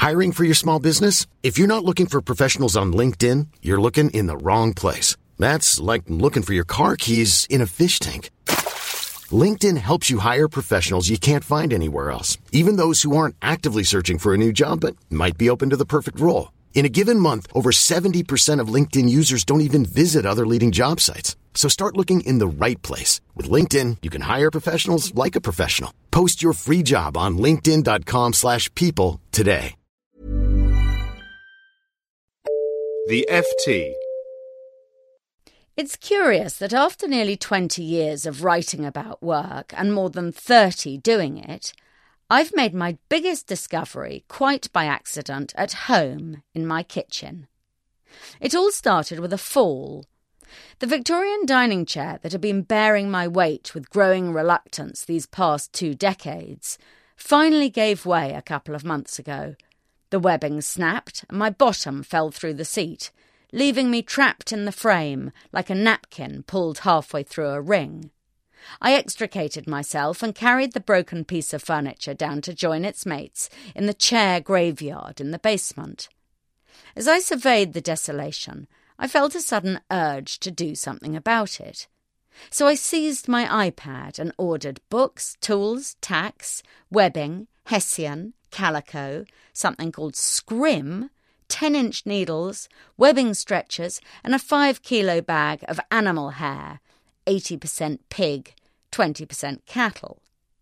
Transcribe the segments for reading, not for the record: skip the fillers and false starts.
Hiring for your small business? If you're not looking for professionals on LinkedIn, you're looking in the wrong place. That's like looking for your car keys in a fish tank. LinkedIn helps you hire professionals you can't find anywhere else, even those who aren't actively searching for a new job but might be open to the perfect role. In a given month, over 70% of LinkedIn users don't even visit other leading job sites. So start looking in the right place. With LinkedIn, you can hire professionals like a professional. Post your free job on linkedin.com/people today. The FT. It's curious that after nearly 20 years of writing about work and more than 30 doing it, I've made my biggest discovery quite by accident at home in my kitchen. It all started with a fall. The Victorian dining chair that had been bearing my weight with growing reluctance these past 2 decades finally gave way a couple of months ago. The webbing snapped and my bottom fell through the seat, leaving me trapped in the frame like a napkin pulled halfway through a ring. I extricated myself and carried the broken piece of furniture down to join its mates in the chair graveyard in the basement. As I surveyed the desolation, I felt a sudden urge to do something about it. So I seized my iPad and ordered books, tools, tacks, webbing, hessian, calico, something called scrim, 10-inch needles, webbing stretchers, and a 5-kilo bag of animal hair, 80% pig, 20% cattle.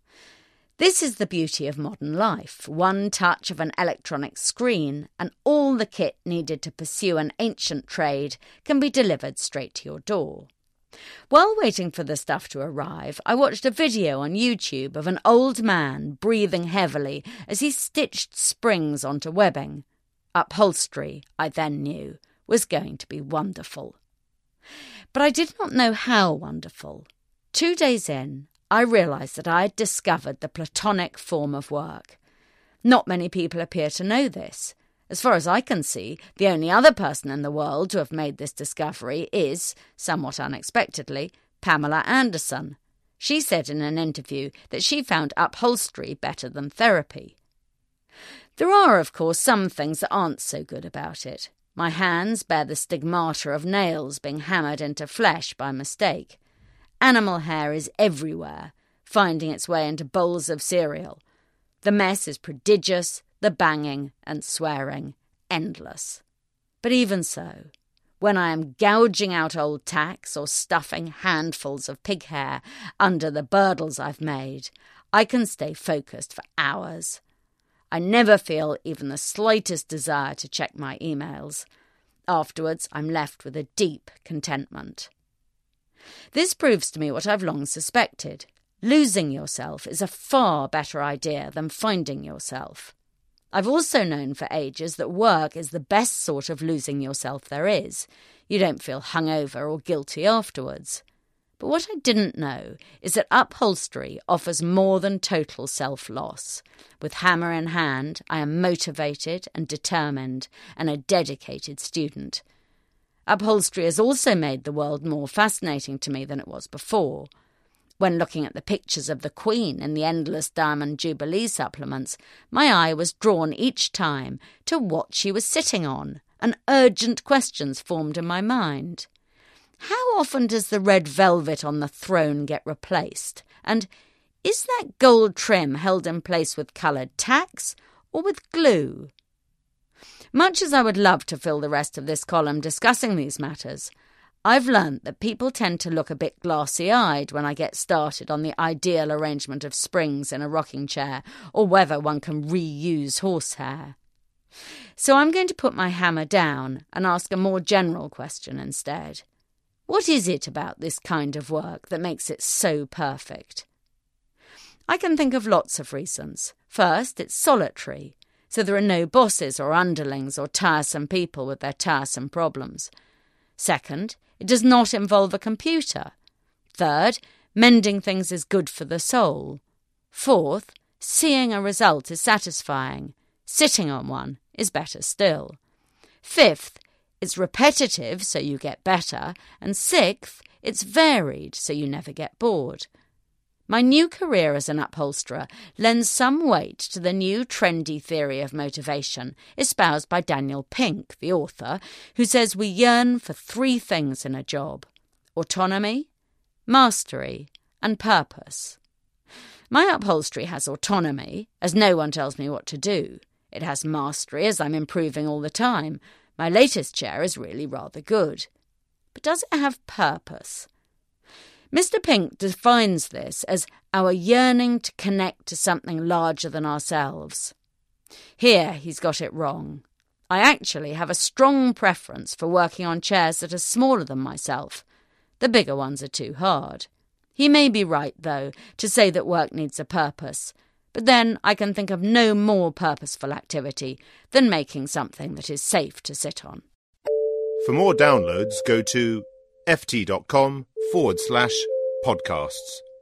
This is the beauty of modern life. One touch of an electronic screen and all the kit needed to pursue an ancient trade can be delivered straight to your door. While waiting for the stuff to arrive, I watched a video on YouTube of an old man breathing heavily as he stitched springs onto webbing. Upholstery, I then knew, was going to be wonderful. But I did not know how wonderful. 2 days in, I realised that I had discovered the platonic form of work. Not many people appear to know this. As far as I can see, the only other person in the world to have made this discovery is, somewhat unexpectedly, Pamela Anderson. She said in an interview that she found upholstery better than therapy. There are, of course, some things that aren't so good about it. My hands bear the stigmata of nails being hammered into flesh by mistake. Animal hair is everywhere, finding its way into bowls of cereal. The mess is prodigious, the banging and swearing endless. But even so, when I am gouging out old tacks or stuffing handfuls of pig hair under the burdles I've made, I can stay focused for hours. I never feel even the slightest desire to check my emails. Afterwards, I'm left with a deep contentment. This proves to me what I've long suspected. Losing yourself is a far better idea than finding yourself. I've also known for ages that work is the best sort of losing yourself there is. You don't feel hungover or guilty afterwards. But what I didn't know is that upholstery offers more than total self-loss. With hammer in hand, I am motivated and determined and a dedicated student. Upholstery has also made the world more fascinating to me than it was before. When looking at the pictures of the Queen in the endless Diamond Jubilee supplements, my eye was drawn each time to what she was sitting on, and urgent questions formed in my mind. How often does the red velvet on the throne get replaced? And is that gold trim held in place with coloured tacks or with glue? Much as I would love to fill the rest of this column discussing these matters, I've learnt that people tend to look a bit glassy-eyed when I get started on the ideal arrangement of springs in a rocking chair or whether one can reuse horsehair. So I'm going to put my hammer down and ask a more general question instead. What is it about this kind of work that makes it so perfect? I can think of lots of reasons. First, it's solitary, so there are no bosses or underlings or tiresome people with their tiresome problems. Second, it does not involve a computer. Third, mending things is good for the soul. Fourth, seeing a result is satisfying. Sitting on one is better still. Fifth, it's repetitive, so you get better. And sixth, it's varied, so you never get bored. My new career as an upholsterer lends some weight to the new trendy theory of motivation espoused by Daniel Pink, the author, who says we yearn for 3 things in a job: autonomy, mastery, and purpose. My upholstery has autonomy, as no one tells me what to do. It has mastery, as I'm improving all the time. My latest chair is really rather good. But does it have purpose? Mr. Pink defines this as our yearning to connect to something larger than ourselves. Here he's got it wrong. I actually have a strong preference for working on chairs that are smaller than myself. The bigger ones are too hard. He may be right, though, to say that work needs a purpose, but then I can think of no more purposeful activity than making something that is safe to sit on. For more downloads, go to ft.com/podcasts.